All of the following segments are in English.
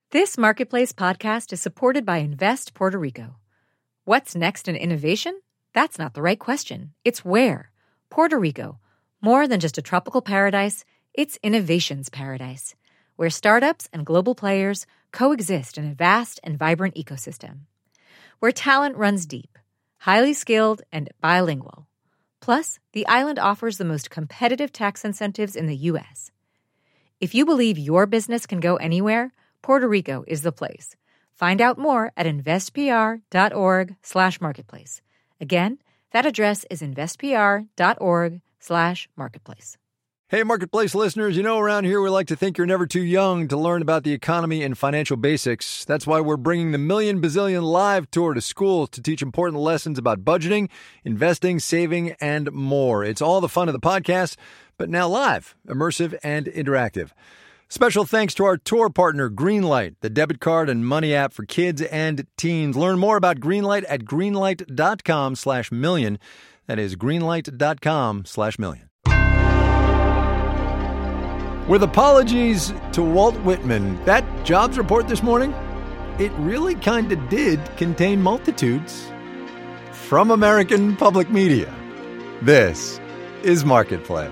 This Marketplace podcast is supported by Invest Puerto Rico. What's next in innovation? That's not the right question. It's where. Puerto Rico. More than just a tropical paradise, it's innovation's paradise, where startups and global players coexist in a vast and vibrant ecosystem. Where talent runs deep, highly skilled, and bilingual. Plus, the island offers the most competitive tax incentives in the U.S. If you believe your business can go anywhere, Puerto Rico is the place. Find out more at investpr.org/marketplace. Again, that address is investpr.org/marketplace. Hey, Marketplace listeners, you know around here we like to think you're never too young to learn about the economy and financial basics. That's why we're bringing the Million Bazillion Live Tour to schools to teach important lessons about budgeting, investing, saving, and more. It's all the fun of the podcast, but now live, immersive, and interactive. Special thanks to our tour partner, Greenlight, the debit card and money app for kids and teens. Learn more about Greenlight at greenlight.com/million. That is greenlight.com/million. With apologies to Walt Whitman, that jobs report this morning, it really kind of did contain multitudes. From American Public Media, this is Marketplace.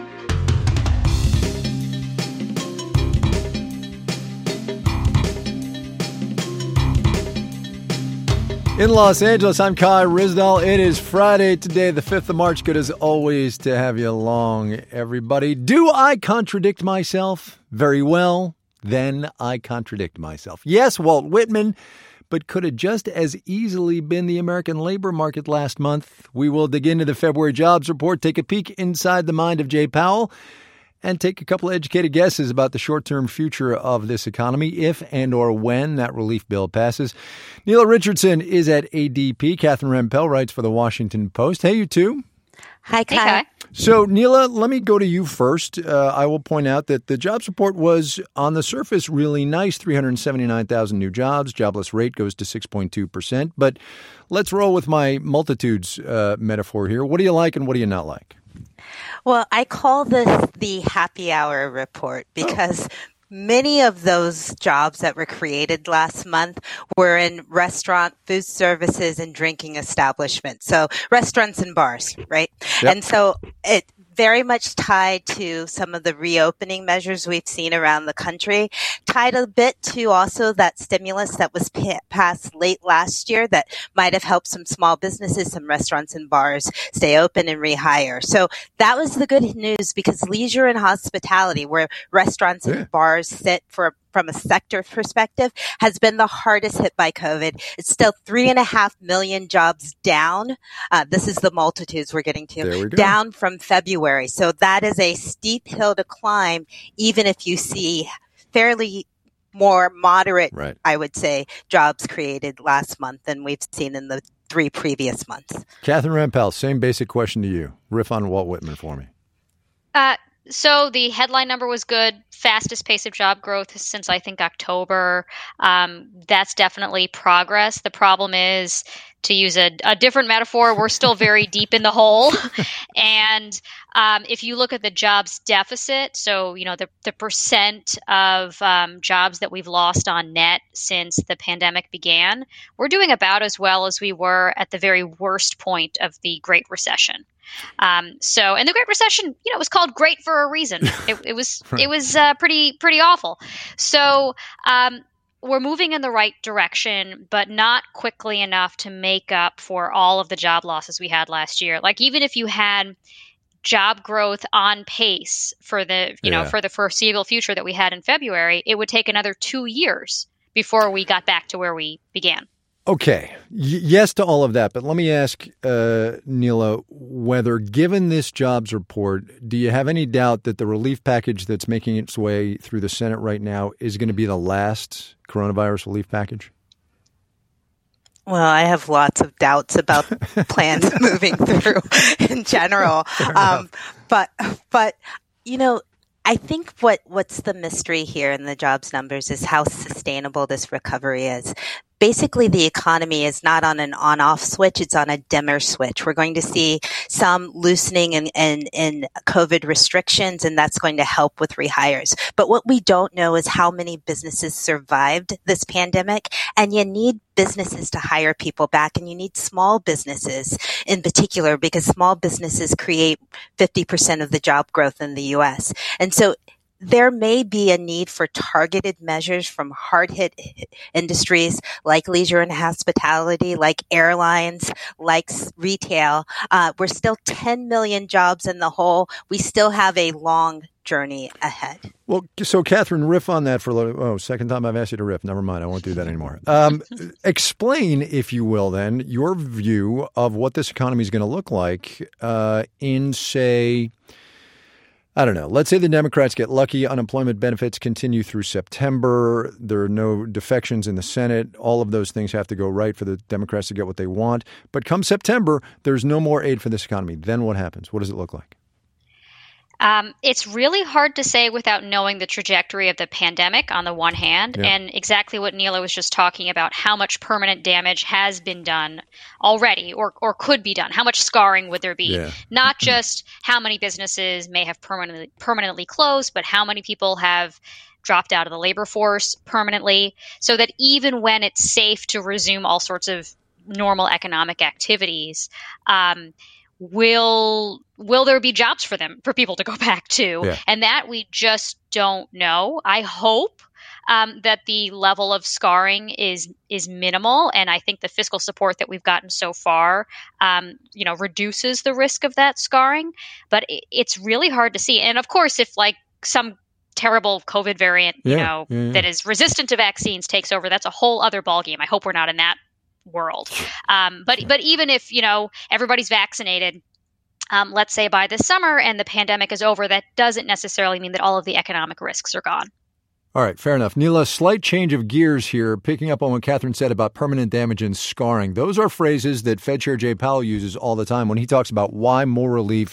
In Los Angeles, I'm Kai Ryssdal. It is Friday today, the 5th of March. Good as always to have you along, everybody. Do I contradict myself? Very well. Then I contradict myself. Yes, Walt Whitman, but could have just as easily been the American labor market last month. We will dig into the February jobs report, take a peek inside the mind of Jay Powell, and take a couple of educated guesses about the short-term future of this economy if and or when that relief bill passes. Neela Richardson is at ADP. Catherine Rampell writes for the Washington Post. Hey, you two. Hi, Kai. Hey, Kai. So, Neela, let me go to you first. I will point out that the jobs report was, on the surface, really nice. 379,000 new jobs. Jobless rate goes to 6.2%. But let's roll with my multitudes metaphor here. What do you like and what do you not like? Well, I call this the happy hour report because many of those jobs that were created last month were in restaurant, food services, and drinking establishments. So restaurants and bars, right? Yep. And so it very much tied to some of the reopening measures we've seen around the country, tied a bit to also that stimulus that was passed late last year that might have helped some small businesses, some restaurants and bars stay open and rehire. So that was the good news because leisure and hospitality, where restaurants and bars sit from a sector perspective, has been the hardest hit by COVID. It's still 3.5 million jobs down. This is the multitudes we're getting to, down from February. So that is a steep hill to climb, even if you see fairly more moderate, I would say, jobs created last month than we've seen in the 3 previous months. Catherine Rampell, same basic question to you. Riff on Walt Whitman for me. So the headline number was good. Fastest pace of job growth since I think October. That's definitely progress. The problem is, to use a different metaphor, we're still very deep in the hole. And if you look at the jobs deficit, so the percent of jobs that we've lost on net since the pandemic began, we're doing about as well as we were at the very worst point of the Great Recession. And the Great Recession, it was called great for a reason. It was pretty awful. So we're moving in the right direction, but not quickly enough to make up for all of the job losses we had last year. Like, even if you had job growth on pace for the for the foreseeable future that we had in February, it would take another 2 years before we got back to where we began. Okay. Yes to all of that. But let me ask, Neela, whether given this jobs report, do you have any doubt that the relief package that's making its way through the Senate right now is going to be the last coronavirus relief package? Well, I have lots of doubts about plans moving through in general. But I think what's the mystery here in the jobs numbers is how sustainable this recovery is. basically the economy is not on an on-off switch, it's on a dimmer switch. We're going to see some loosening in COVID restrictions, and that's going to help with rehires. But what we don't know is how many businesses survived this pandemic, and you need businesses to hire people back, and you need small businesses in particular, because small businesses create 50% of the job growth in the U.S. And so there may be a need for targeted measures from hard-hit industries like leisure and hospitality, like airlines, like retail. We're still 10 million jobs in the hole. We still have a long journey ahead. Well, so Catherine, riff on that for a little. Second time I've asked you to riff. Never mind. I won't do that anymore. Explain, if you will, then, your view of what this economy is going to look like in, say, I don't know. Let's say the Democrats get lucky. Unemployment benefits continue through September. There are no defections in the Senate. All of those things have to go right for the Democrats to get what they want. But come September, there's no more aid for this economy. Then what happens? What does it look like? It's really hard to say without knowing the trajectory of the pandemic on the one hand, and exactly what Neela was just talking about, how much permanent damage has been done already or could be done. How much scarring would there be? Yeah. Not just how many businesses may have permanently closed, but how many people have dropped out of the labor force permanently, so that even when it's safe to resume all sorts of normal economic activities, will there be jobs for people to go back to? Yeah. And that we just don't know. I hope that the level of scarring is minimal, and I think the fiscal support that we've gotten so far, reduces the risk of that scarring. But it's really hard to see. And of course, if like some terrible COVID variant, that is resistant to vaccines takes over, that's a whole other ballgame. I hope we're not in that world. But even if, everybody's vaccinated, let's say by this summer and the pandemic is over, that doesn't necessarily mean that all of the economic risks are gone. All right, fair enough. Neela, slight change of gears here, picking up on what Catherine said about permanent damage and scarring. Those are phrases that Fed Chair Jay Powell uses all the time when he talks about why more relief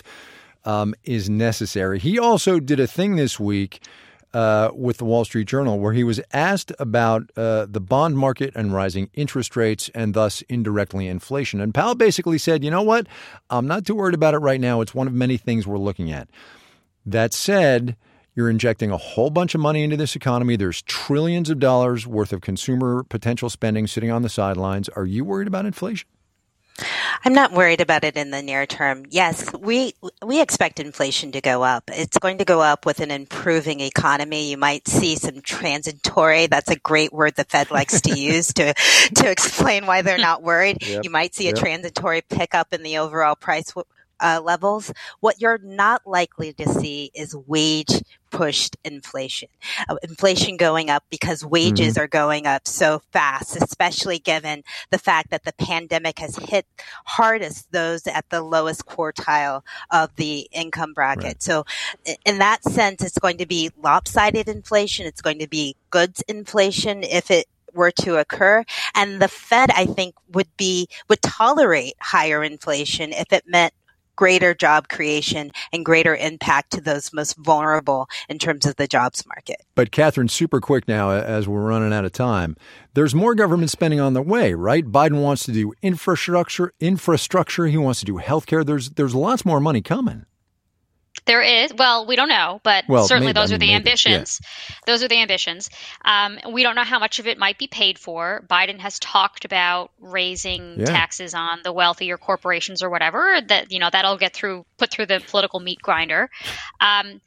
is necessary. He also did a thing this week with the Wall Street Journal, where he was asked about the bond market and rising interest rates and thus indirectly inflation. And Powell basically said, you know what? I'm not too worried about it right now. It's one of many things we're looking at. That said, you're injecting a whole bunch of money into this economy. There's trillions of dollars worth of consumer potential spending sitting on the sidelines. Are you worried about inflation? I'm not worried about it in the near term. Yes, we expect inflation to go up. It's going to go up with an improving economy. You might see some transitory, that's a great word the Fed likes to use to explain why they're not worried. Yep. You might see a transitory pickup in the overall price levels. What you're not likely to see is wage-pushed inflation. Inflation going up because wages are going up so fast, especially given the fact that the pandemic has hit hardest those at the lowest quartile of the income bracket. Right. So in that sense, it's going to be lopsided inflation. It's going to be goods inflation if it were to occur. And the Fed, I think, would tolerate higher inflation if it meant greater job creation and greater impact to those most vulnerable in terms of the jobs market. But Catherine, super quick now, as we're running out of time, there's more government spending on the way, right? Biden wants to do infrastructure. He wants to do healthcare. There's lots more money coming. There is. Well, we don't know, but certainly those are the ambitions. Yeah. Those are the ambitions. We don't know how much of it might be paid for. Biden has talked about raising taxes on the wealthy or corporations or whatever. That'll get put through the political meat grinder. And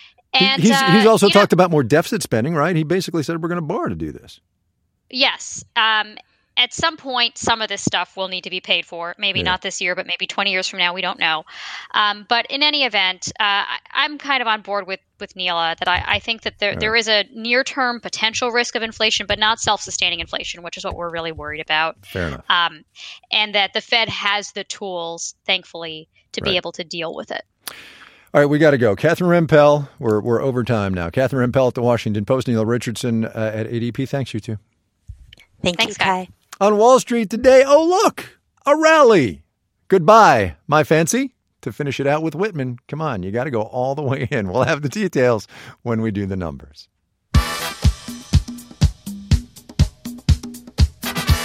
he's also talked about more deficit spending, right? He basically said we're going to borrow to do this. Yes. At some point, some of this stuff will need to be paid for. Maybe not this year, but maybe 20 years from now. We don't know. But in any event, I'm kind of on board with Neela that I think that there is a near-term potential risk of inflation, but not self-sustaining inflation, which is what we're really worried about. Fair enough. And that the Fed has the tools, thankfully, to be able to deal with it. All right, we got to go. Catherine Rempel, we're over time now. Catherine Rempel at the Washington Post, Neela Richardson at ADP. Thanks, you two. Thanks, you, Kai. On Wall Street today, oh, look, a rally. Goodbye, my fancy. To finish it out with Whitman, come on, you got to go all the way in. We'll have the details when we do the numbers.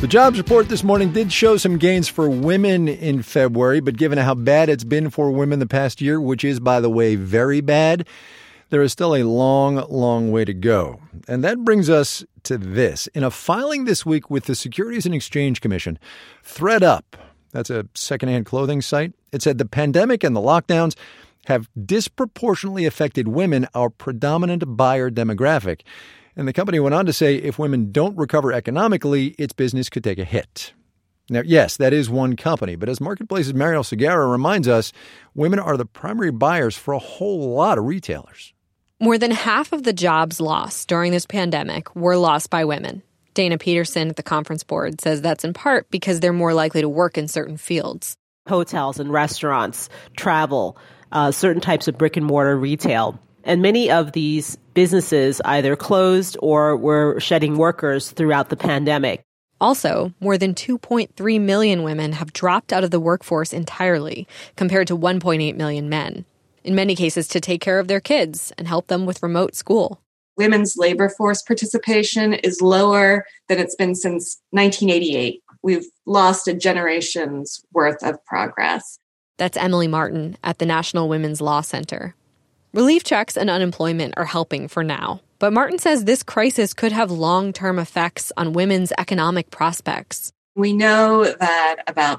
The jobs report this morning did show some gains for women in February, but given how bad it's been for women the past year, which is, by the way, very bad, there is still a long, long way to go. And that brings us to this. In a filing this week with the Securities and Exchange Commission, ThredUp, that's a secondhand clothing site, it said the pandemic and the lockdowns have disproportionately affected women, our predominant buyer demographic. And the company went on to say if women don't recover economically, its business could take a hit. Now, yes, that is one company, but as Marketplace's Mariel Segarra reminds us, women are the primary buyers for a whole lot of retailers. More than half of the jobs lost during this pandemic were lost by women. Dana Peterson at the Conference Board says that's in part because they're more likely to work in certain fields. Hotels and restaurants, travel, certain types of brick and mortar retail. And many of these businesses either closed or were shedding workers throughout the pandemic. Also, more than 2.3 million women have dropped out of the workforce entirely, compared to 1.8 million men, in many cases to take care of their kids and help them with remote school. Women's labor force participation is lower than it's been since 1988. We've lost a generation's worth of progress. That's Emily Martin at the National Women's Law Center. Relief checks and unemployment are helping for now, but Martin says this crisis could have long-term effects on women's economic prospects. We know that about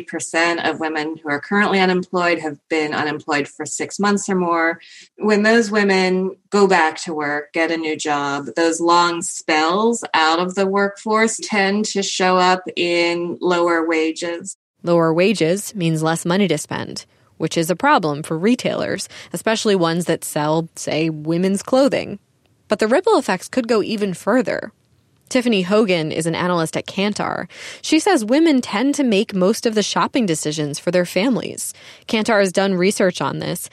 40% of women who are currently unemployed have been unemployed for 6 months or more. When those women go back to work, get a new job, those long spells out of the workforce tend to show up in lower wages. Lower wages means less money to spend, which is a problem for retailers, especially ones that sell, say, women's clothing. But the ripple effects could go even further. Tiffany Hogan is an analyst at Kantar. She says women tend to make most of the shopping decisions for their families. Kantar has done research on this.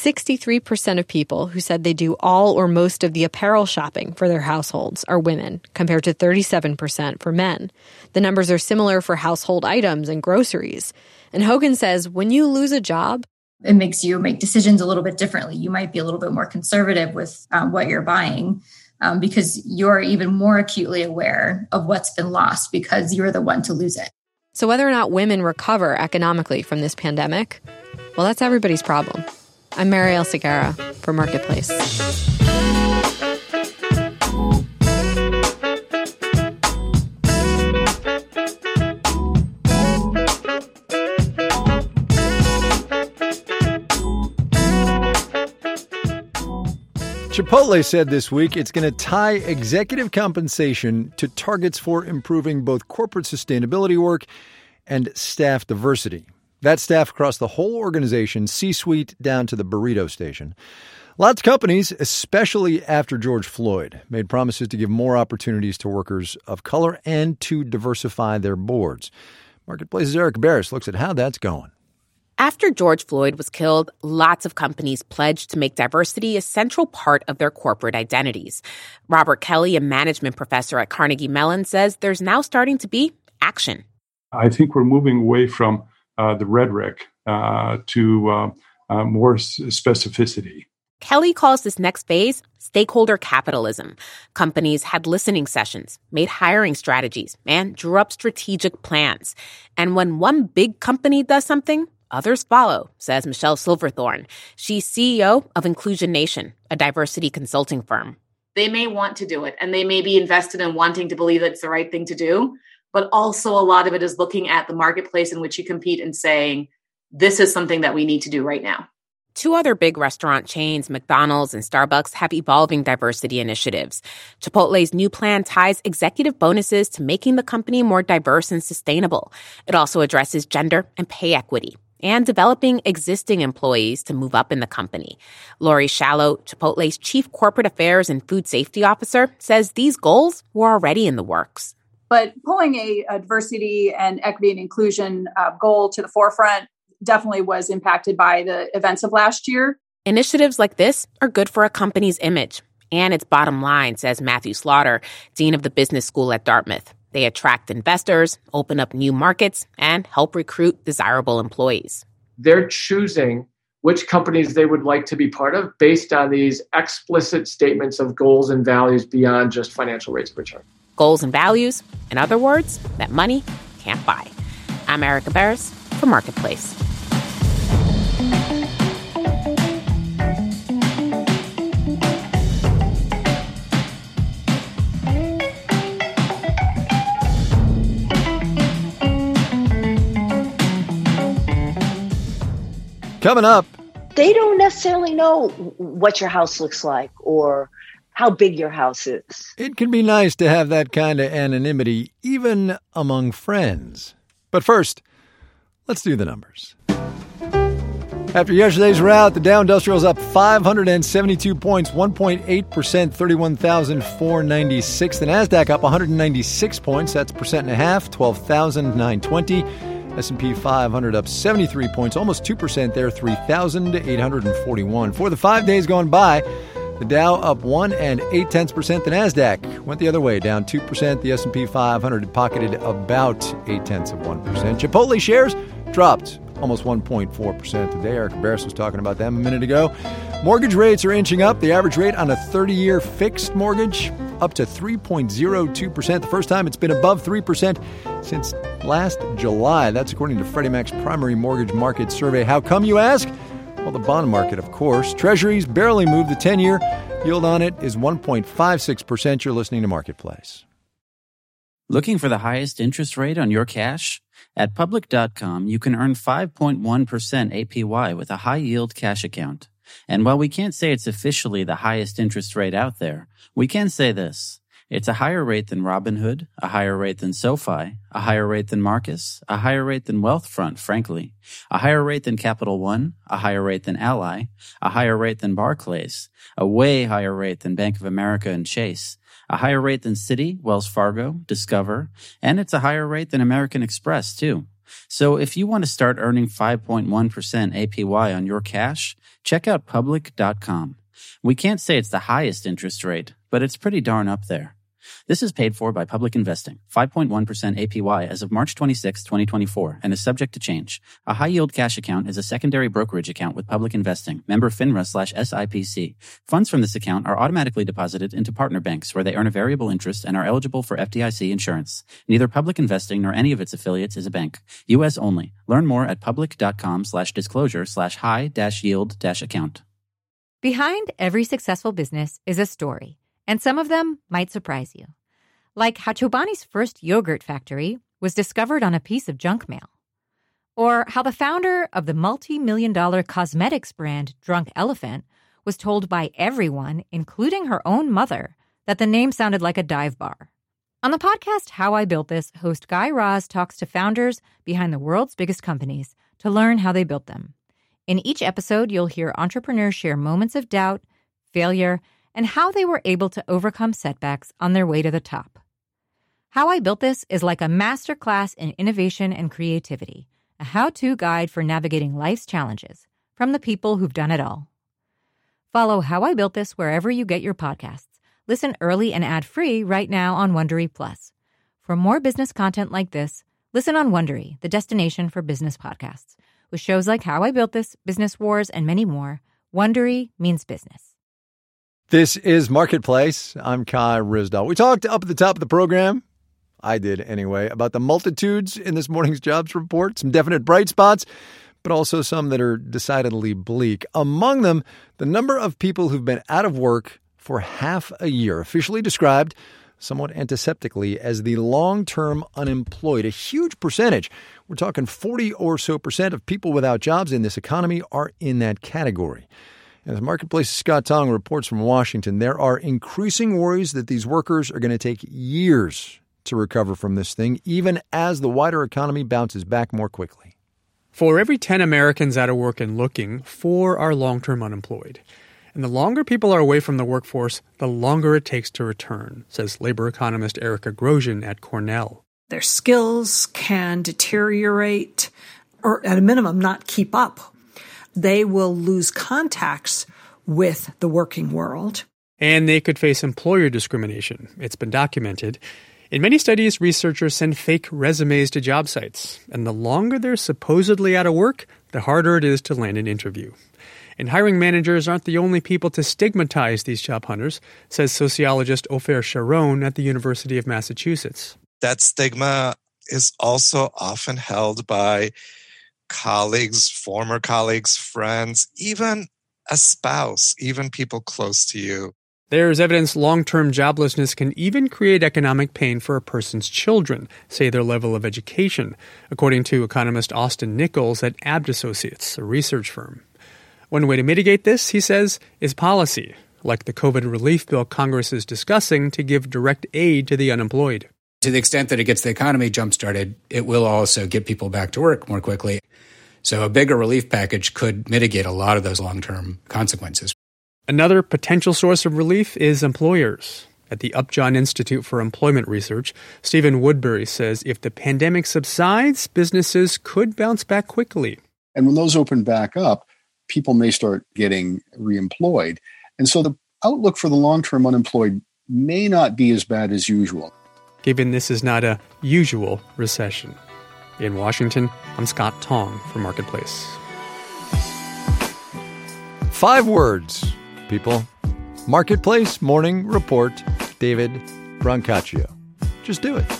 63% of people who said they do all or most of the apparel shopping for their households are women, compared to 37% for men. The numbers are similar for household items and groceries. And Hogan says when you lose a job, it makes you make decisions a little bit differently. You might be a little bit more conservative with what you're buying because you're even more acutely aware of what's been lost because you're the one to lose it. So whether or not women recover economically from this pandemic, well, that's everybody's problem. I'm Mariel Segarra for Marketplace. Chipotle said this week it's going to tie executive compensation to targets for improving both corporate sustainability work and staff diversity. That's staff across the whole organization, C-suite down to the burrito station. Lots of companies, especially after George Floyd, made promises to give more opportunities to workers of color and to diversify their boards. Marketplace's Eric Barris looks at how that's going. After George Floyd was killed, lots of companies pledged to make diversity a central part of their corporate identities. Robert Kelly, a management professor at Carnegie Mellon, says there's now starting to be action. I think we're moving away from the rhetoric to more specificity. Kelly calls this next phase stakeholder capitalism. Companies had listening sessions, made hiring strategies, and drew up strategic plans. And when one big company does something, others follow, says Michelle Silverthorne. She's CEO of Inclusion Nation, a diversity consulting firm. They may want to do it, and they may be invested in wanting to believe that it's the right thing to do. But also a lot of it is looking at the marketplace in which you compete and saying, this is something that we need to do right now. Two other big restaurant chains, McDonald's and Starbucks, have evolving diversity initiatives. Chipotle's new plan ties executive bonuses to making the company more diverse and sustainable. It also addresses gender and pay equity and developing existing employees to move up in the company. Lori Shallow, Chipotle's chief corporate affairs and food safety officer, says these goals were already in the works. But pulling a diversity and equity and inclusion goal to the forefront definitely was impacted by the events of last year. Initiatives like this are good for a company's image and its bottom line, says Matthew Slaughter, dean of the business school at Dartmouth. They attract investors, open up new markets, and help recruit desirable employees. They're choosing which companies they would like to be part of based on these explicit statements of goals and values beyond just financial rates of return. Goals and values. In other words, that money can't buy. I'm Erica Barris for Marketplace. Coming up. They don't necessarily know what your house looks like or how big your house is. It can be nice to have that kind of anonymity, even among friends. But first, let's do the numbers. After yesterday's rout, the Dow Industrial is up 572 points, 1.8%, 31,496. The NASDAQ up 196 points, that's 1.5%, 12,920. S&P 500 up 73 points, almost 2% there, 3,841. For the 5 days gone by, the Dow up 1.8%. The NASDAQ went the other way, down 2%. The S&P 500 pocketed about 0.8%. Chipotle shares dropped almost 1.4% today. Erica Barris was talking about them a minute ago. Mortgage rates are inching up. The average rate on a 30-year fixed mortgage up to 3.02%. The first time it's been above 3% since last July. That's according to Freddie Mac's primary mortgage market survey. How come, you ask? Well, the bond market, of course. Treasuries barely moved. The 10-year yield on it is 1.56%. You're listening to Marketplace. Looking for the highest interest rate on your cash? At Public.com, you can earn 5.1% APY with a high-yield cash account. And while we can't say it's officially the highest interest rate out there, we can say this. It's a higher rate than Robinhood, a higher rate than SoFi, a higher rate than Marcus, a higher rate than Wealthfront, frankly, a higher rate than Capital One, a higher rate than Ally, a higher rate than Barclays, a way higher rate than Bank of America and Chase, a higher rate than Citi, Wells Fargo, Discover, and it's a higher rate than American Express, too. So if you want to start earning 5.1% APY on your cash, check out Public.com. We can't say it's the highest interest rate, but it's pretty darn up there. This is paid for by Public Investing, 5.1% APY as of March 26, 2024, and is subject to change. A high-yield cash account is a secondary brokerage account with Public Investing, member FINRA/SIPC. Funds from this account are automatically deposited into partner banks where they earn a variable interest and are eligible for FDIC insurance. Neither Public Investing nor any of its affiliates is a bank. U.S. only. Learn more at public.com/disclosure/high-yield-account. Behind every successful business is a story, and some of them might surprise you. Like how Chobani's first yogurt factory was discovered on a piece of junk mail. Or how the founder of the multi-million-dollar cosmetics brand Drunk Elephant was told by everyone, including her own mother, that the name sounded like a dive bar. On the podcast How I Built This, host Guy Raz talks to founders behind the world's biggest companies to learn how they built them. In each episode, you'll hear entrepreneurs share moments of doubt, failure, and how they were able to overcome setbacks on their way to the top. How I Built This is like a masterclass in innovation and creativity, a how-to guide for navigating life's challenges from the people who've done it all. Follow How I Built This wherever you get your podcasts. Listen early and ad-free right now on Wondery Plus. For more business content like this, listen on Wondery, the destination for business podcasts. With shows like How I Built This, Business Wars, and many more, Wondery means business. This is Marketplace. I'm Kai Ryssdal. We talked up at the top of the program, I did anyway, about the multitudes in this morning's jobs report, some definite bright spots, but also some that are decidedly bleak. Among them, the number of people who've been out of work for half a year, officially described somewhat antiseptically as the long-term unemployed, a huge percentage. We're talking 40 or so percent of people without jobs in this economy are in that category. As Marketplace's Scott Tong reports from Washington, there are increasing worries that these workers are going to take years to recover from this thing, even as the wider economy bounces back more quickly. For every 10 Americans out of work and looking, 4 are long-term unemployed. And the longer people are away from the workforce, the longer it takes to return, says labor economist Erica Grosjean at Cornell. Their skills can deteriorate, or at a minimum, not keep up. They will lose contacts with the working world. And they could face employer discrimination. It's been documented. In many studies, researchers send fake resumes to job sites. And the longer they're supposedly out of work, the harder it is to land an interview. And hiring managers aren't the only people to stigmatize these job hunters, says sociologist Ofer Sharon at the University of Massachusetts. That stigma is also often held by colleagues, former colleagues, friends, even a spouse, even people close to you. There's evidence long-term joblessness can even create economic pain for a person's children, say their level of education, according to economist Austin Nichols at Abt Associates, a research firm. One way to mitigate this, he says, is policy, like the COVID relief bill Congress is discussing to give direct aid to the unemployed. To the extent that it gets the economy jump-started, it will also get people back to work more quickly. So a bigger relief package could mitigate a lot of those long-term consequences. Another potential source of relief is employers. At the Upjohn Institute for Employment Research, Stephen Woodbury says if the pandemic subsides, businesses could bounce back quickly. And when those open back up, people may start getting reemployed. And so the outlook for the long-term unemployed may not be as bad as usual. Given this is not a usual recession. In Washington, I'm Scott Tong for Marketplace. 5 words, people. Marketplace Morning Report, David Brancaccio. Just do it.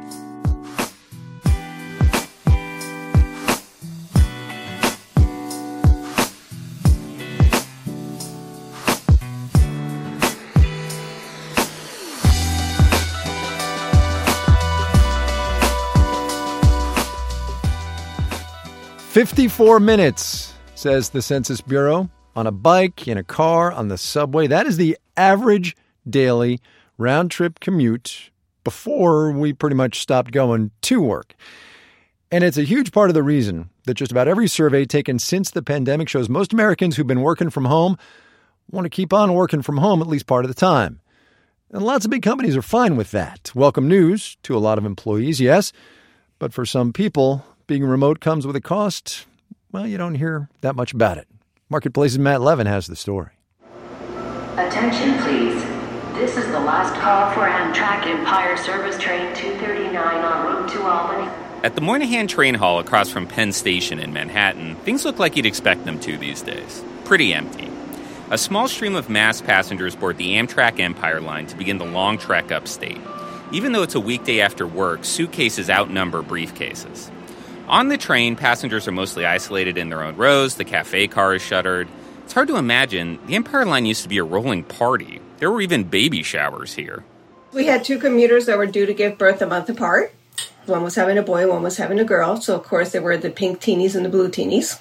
"54 minutes, says the Census Bureau, on a bike, in a car, on the subway. That is the average daily round-trip commute before we pretty much stopped going to work. And it's a huge part of the reason that just about every survey taken since the pandemic shows most Americans who've been working from home want to keep on working from home at least part of the time. And lots of big companies are fine with that. Welcome news to a lot of employees, yes. But for some people, being remote comes with a cost. Well, you don't hear that much about it. Marketplace's Matt Levin has the story. Attention, please. This is the last call for Amtrak Empire Service Train 239 en route to Albany. At the Moynihan Train Hall across from Penn Station in Manhattan, things look like you'd expect them to these days. Pretty empty. A small stream of mass passengers board the Amtrak Empire line to begin the long trek upstate. Even though it's a weekday after work, suitcases outnumber briefcases. On the train, passengers are mostly isolated in their own rows. The cafe car is shuttered. It's hard to imagine. The Empire Line used to be a rolling party. There were even baby showers here. We had 2 commuters that were due to give birth a month apart. One was having a boy, one was having a girl. So, of course, there were the pink teenies and the blue teenies.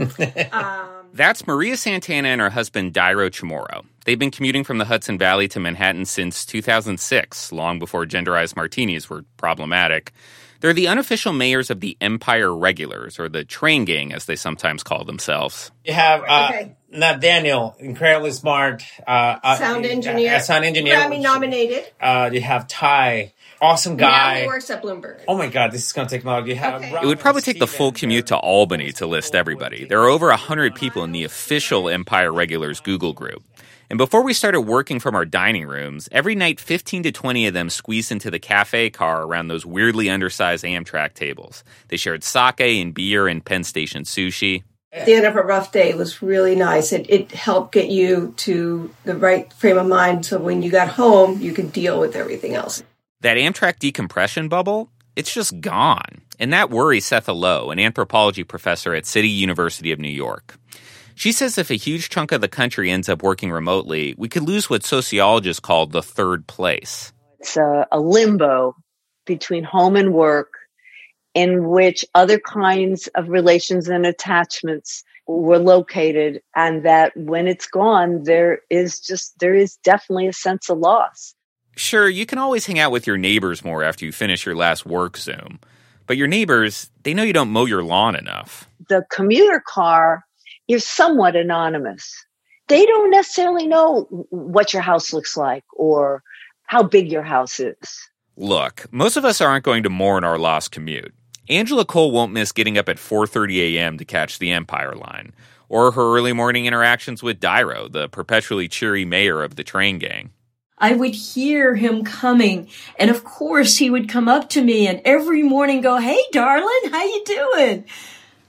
That's Maria Santana and her husband, Dairo Chamorro. They've been commuting from the Hudson Valley to Manhattan since 2006, long before genderized martinis were problematic. They're the unofficial mayors of the Empire Regulars, or the Train Gang, as they sometimes call themselves. You have Daniel, incredibly smart. Sound engineer. Grammy nominated. You have Ty, awesome guy. Now he works at Bloomberg. Oh my God, this is going to take long. You have It would probably take the full commute to Albany to list everybody. There are over 100 people in the official Empire Regulars Google group. And before we started working from our dining rooms, every night 15 to 20 of them squeezed into the cafe car around those weirdly undersized Amtrak tables. They shared sake and beer and Penn Station sushi. At the end of a rough day, it was really nice. It helped get you to the right frame of mind so when you got home, you could deal with everything else. That Amtrak decompression bubble, it's just gone. And that worries Setha Lowe, an anthropology professor at City University of New York. She says if a huge chunk of the country ends up working remotely, we could lose what sociologists call the third place. It's a limbo between home and work in which other kinds of relations and attachments were located, and that when it's gone, there is definitely a sense of loss. Sure, you can always hang out with your neighbors more after you finish your last work Zoom. But your neighbors, they know you don't mow your lawn enough. The commuter car, you're somewhat anonymous. They don't necessarily know what your house looks like or how big your house is. Look, most of us aren't going to mourn our lost commute. Angela Cole won't miss getting up at 4:30 a.m. to catch the Empire Line, or her early morning interactions with Dairo, the perpetually cheery mayor of the Train Gang. I would hear him coming, and of course he would come up to me and every morning go, "Hey, darling, how you doing?"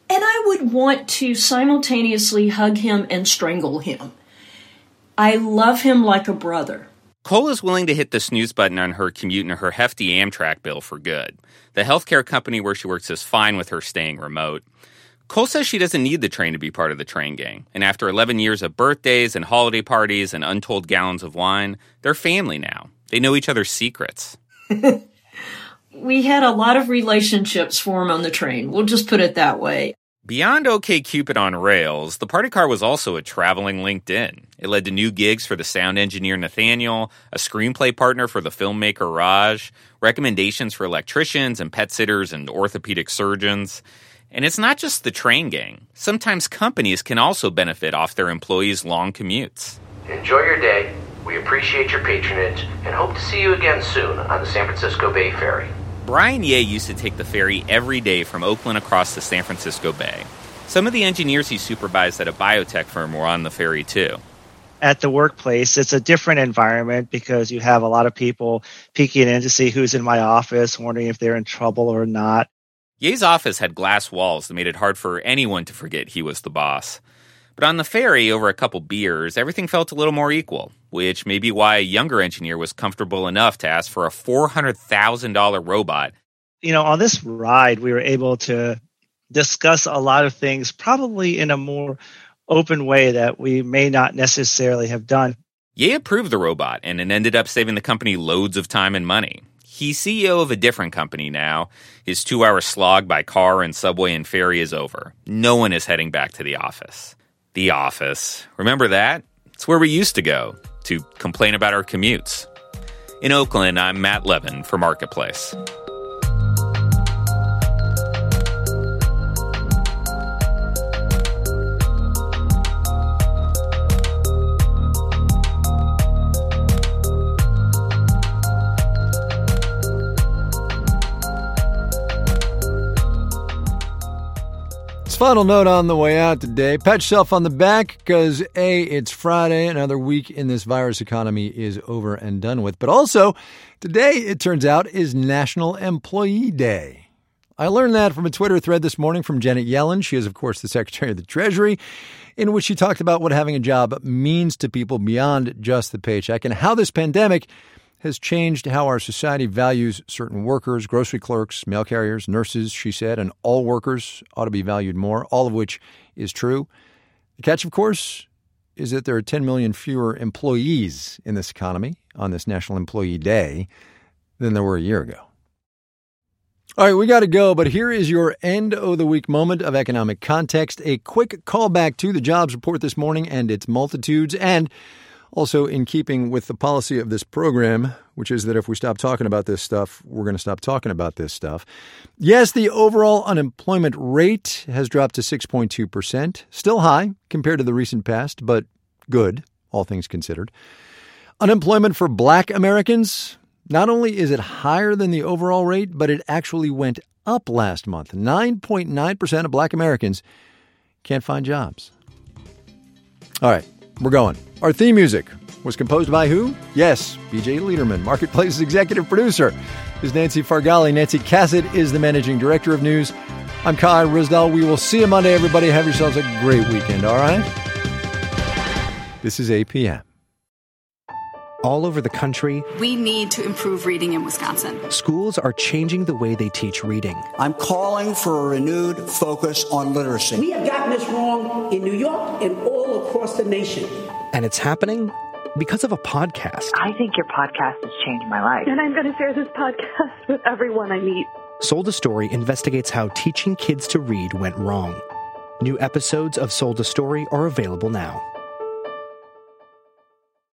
And I would want to simultaneously hug him and strangle him. I love him like a brother. Cole is willing to hit the snooze button on her commute and her hefty Amtrak bill for good. The healthcare company where she works is fine with her staying remote. Cole says she doesn't need the train to be part of the train gang. And after 11 years of birthdays and holiday parties and untold gallons of wine, they're family now. They know each other's secrets. We had a lot of relationships form on the train. We'll just put it that way. Beyond OkCupid on rails, the party car was also a traveling LinkedIn. It led to new gigs for the sound engineer Nathaniel, a screenplay partner for the filmmaker Raj, recommendations for electricians and pet sitters and orthopedic surgeons. And it's not just the train gang. Sometimes companies can also benefit off their employees' long commutes. Enjoy your day. We appreciate your patronage and hope to see you again soon on the San Francisco Bay Ferry. Brian Ye used to take the ferry every day from Oakland across the San Francisco Bay. Some of the engineers he supervised at a biotech firm were on the ferry too. At the workplace, it's a different environment because you have a lot of people peeking in to see who's in my office, wondering if they're in trouble or not. Ye's office had glass walls that made it hard for anyone to forget he was the boss. But on the ferry, over a couple beers, everything felt a little more equal, which may be why a younger engineer was comfortable enough to ask for a $400,000 robot. You know, on this ride, we were able to discuss a lot of things probably in a more open way that we may not necessarily have done. Ye approved the robot, and it ended up saving the company loads of time and money. He's CEO of a different company now. His 2-hour slog by car and subway and ferry is over. No one is heading back to the office. The office. Remember that? It's where we used to go to complain about our commutes. In Oakland, I'm Matt Levin for Marketplace. Final note on the way out today. Pat yourself on the back because A, it's Friday. Another week in this virus economy is over and done with. But also, today, it turns out, is National Employee Day. I learned that from a Twitter thread this morning from Janet Yellen. She is, of course, the Secretary of the Treasury, in which she talked about what having a job means to people beyond just the paycheck and how this pandemic has changed how our society values certain workers, grocery clerks, mail carriers, nurses, she said, and all workers ought to be valued more, all of which is true. The catch, of course, is that there are 10 million fewer employees in this economy on this National Employee Day than there were a year ago. All right, we got to go, but here is your end of the week moment of economic context. A quick callback to the jobs report this morning and its multitudes, and also in keeping with the policy of this program, which is that if we stop talking about this stuff, we're going to stop talking about this stuff. Yes, the overall unemployment rate has dropped to 6.2%. Still high compared to the recent past, but good, all things considered. Unemployment for Black Americans, not only is it higher than the overall rate, but it actually went up last month. 9.9% of Black Americans can't find jobs. All right. We're going. Our theme music was composed by who? Yes, BJ Liederman, Marketplace's executive producer, is Nancy Fargali. Nancy Cassett is the managing director of news. I'm Kai Ryssdal. We will see you Monday, everybody. Have yourselves a great weekend, all right? This is APM. All over the country, we need to improve reading in Wisconsin. Schools are changing the way they teach reading. I'm calling for a renewed focus on literacy. We have gotten this wrong in New York and all across the nation. And it's happening because of a podcast. I think your podcast has changed my life. And I'm going to share this podcast with everyone I meet. Sold a Story investigates how teaching kids to read went wrong. New episodes of Sold a Story are available now.